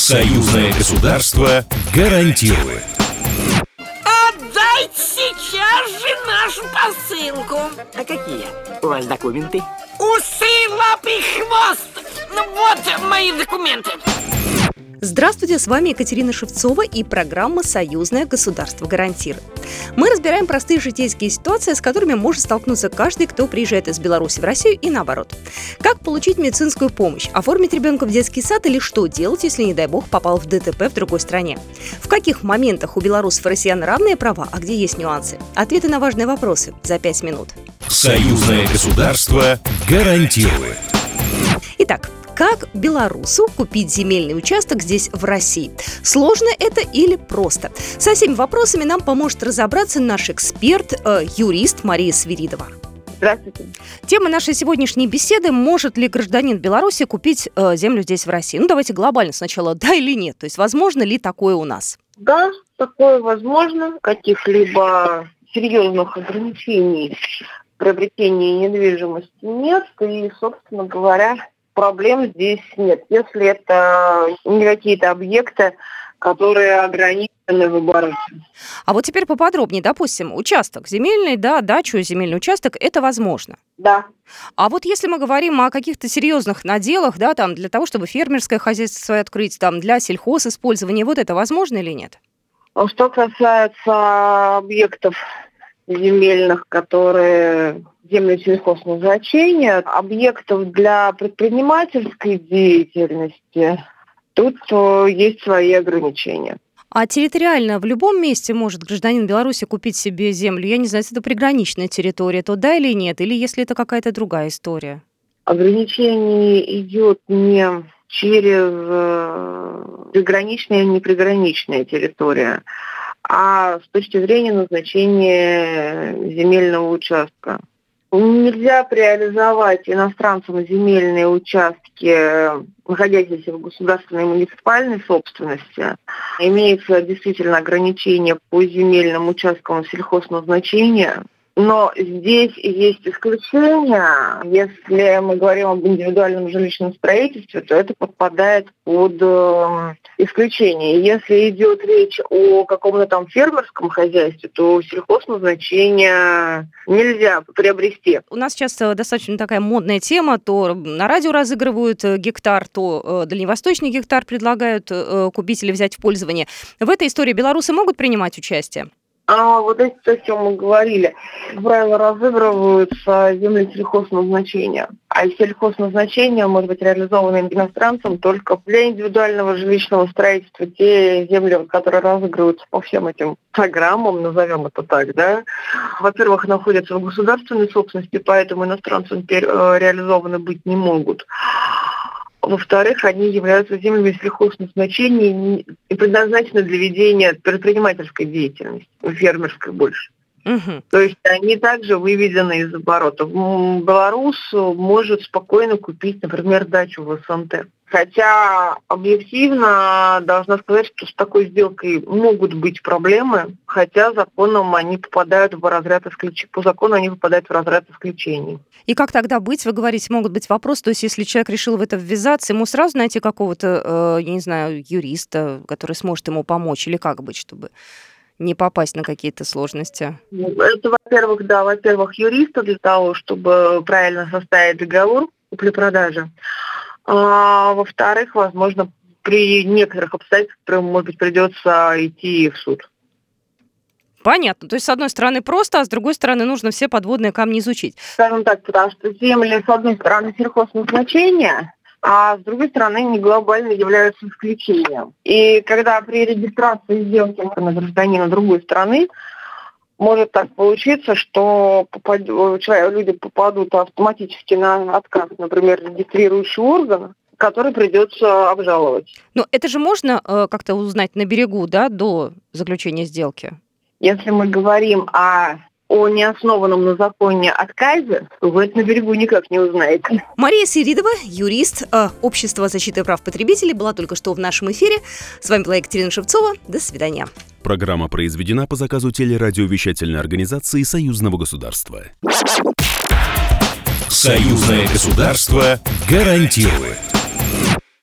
Союзное государство гарантирует. Отдайте сейчас же нашу посылку. А какие у вас документы? Усы, лапы, хвост. Ну вот мои документы. Здравствуйте, с вами Екатерина Шевцова и программа «Союзное государство гарантирует». Мы разбираем простые житейские ситуации, с которыми может столкнуться каждый, кто приезжает из Беларуси в Россию и наоборот. Как получить медицинскую помощь, оформить ребенка в детский сад или что делать, если, не дай бог, попал в ДТП в другой стране? В каких моментах у белорусов и россиян равные права, а где есть нюансы? Ответы на важные вопросы за 5 минут. Союзное государство гарантирует. Итак, как белорусу купить земельный участок здесь, в России? Сложно это или просто? Со всеми вопросами нам поможет разобраться наш эксперт, юрист Мария Свиридова. Здравствуйте. Тема нашей сегодняшней беседы: может ли гражданин Беларуси купить землю здесь, в России? Ну, давайте глобально сначала, да или нет? То есть, возможно ли такое у нас? Да, такое возможно. Каких-либо серьезных ограничений приобретения недвижимости нет. И, собственно говоря, проблем здесь нет, если это не какие-то объекты, которые ограничены в обороте. А вот теперь поподробнее. Допустим, участок земельный, да, дачу, земельный участок, это возможно. Да. А вот если мы говорим о каких-то серьезных наделах, да, там, для того, чтобы фермерское хозяйство свое открыть, там, для сельхозиспользования, вот это возможно или нет? Что касается объектов земельных, которые земли сельхозназначения, объектов для предпринимательской деятельности, тут есть свои ограничения. А территориально в любом месте может гражданин Беларуси купить себе землю? Я не знаю, если это приграничная территория, то да или нет? Или если это какая-то другая история? Ограничение идет не через приграничная и неприграничная территория, а с точки зрения назначения земельного участка. Нельзя реализовать иностранцам земельные участки, находящиеся в государственной и муниципальной собственности. Имеется действительно ограничение по земельным участкам сельхозназначения. Но здесь есть исключения. Если мы говорим об индивидуальном жилищном строительстве, то это подпадает под исключение. Если идет речь о каком-то там фермерском хозяйстве, то сельхозназначение нельзя приобрести. У нас сейчас достаточно такая модная тема. То на радио разыгрывают гектар, то дальневосточный гектар предлагают купить или взять в пользование. В этой истории белорусы могут принимать участие? Вот это то, о чем мы говорили. Как правило, разыгрываются земли сельхозназначения. А сельхозназначение может быть реализовано иностранцам только для индивидуального жилищного строительства. Те земли, которые разыгрываются по всем этим программам, назовем это так, да, во-первых, находятся в государственной собственности, поэтому иностранцам реализованы быть не могут. Во-вторых, они являются землями сельхозназначения и предназначены для ведения предпринимательской деятельности, фермерской больше. Угу. То есть они также выведены из оборота. Белорус может спокойно купить, например, дачу в СНТ. Хотя объективно должна сказать, что с такой сделкой могут быть проблемы, хотя законом они попадают в разряд исключений. По закону они попадают в разряд исключений. И как тогда быть? Вы говорите, могут быть вопросы. То есть если человек решил в это ввязаться, ему сразу найти какого-то, я не знаю, юриста, который сможет ему помочь? Или как быть, чтобы не попасть на какие-то сложности? Это, во-первых, юриста для того, чтобы правильно составить договор купли-продажи. А во-вторых, возможно, при некоторых обстоятельствах, может быть, придется идти в суд. Понятно. То есть, с одной стороны, просто, а с другой стороны, нужно все подводные камни изучить. Скажем так, потому что земли, с одной стороны, сельхозназначения, а с другой стороны, не глобально являются исключением. И когда при регистрации сделки на гражданина другой страны, может так получиться, что люди попадут автоматически на отказ, например, регистрирующего органа, который придется обжаловать. Но это же можно как-то узнать на берегу, да, до заключения сделки? Если мы говорим о неоснованном на законе отказе, то вы это на берегу никак не узнаете. Мария Свиридова, юрист Общества защиты прав потребителей, была только что в нашем эфире. С вами была Екатерина Шевцова. До свидания. Программа произведена по заказу телерадиовещательной организации Союзного государства. Союзное государство гарантирует.